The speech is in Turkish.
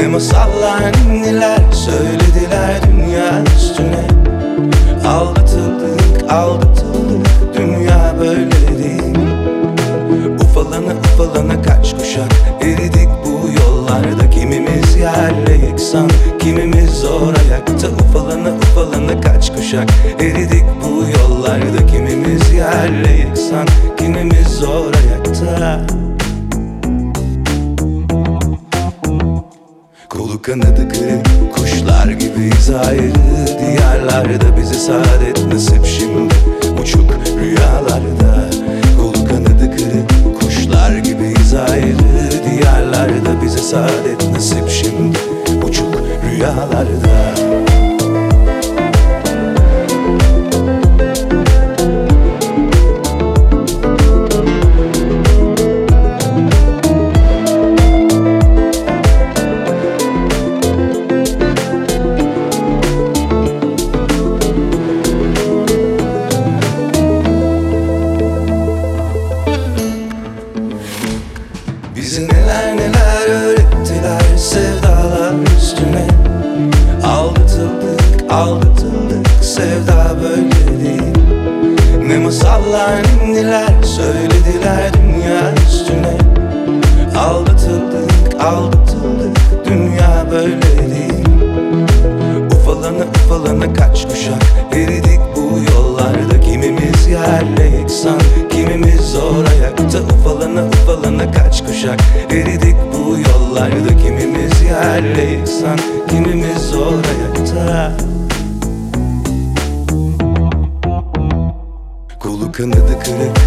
masallar ninniler söylediler dünya üstüne. Aldatıldık, aldatıldık, dünya böyle değil. Ufalana ufalana kaç kuşak eridik bu yollarda. Kimimiz yerle yeksan, kimimiz zor ayakta. Ufalana ufalana kaç kuşak eridik bu yollarda. Kimimiz yerle yeksan, kimimiz zor ayakta. Kolu kanadı kırık kuşlar gibiyiz ayrı diyarlarda. Bize saadet nasip şimdi uçuk rüyalarda. Kolu kanadı kırık kuşlar gibiyiz ayrı diyarlarda. Bize saadet nasip şimdi uçuk rüyalarda. Bizi neler neler öğrettiler sevdalar üstüne. Aldatıldık, aldatıldık, sevda böyle değil. Ne masallar ninniler söylediler dünya üstüne. Aldatıldık, aldatıldık, dünya böyle değil. Ufalana ufalana kaç kuşak eridik bu yollarda. Kimimiz yerle yeksan, kimimiz zor ayakta. Ufalana ufalana kaç kuşak eridik bu yollarda. Kimimiz yerle yeksan, kimimiz zor ayakta. Kolu kanadı kırık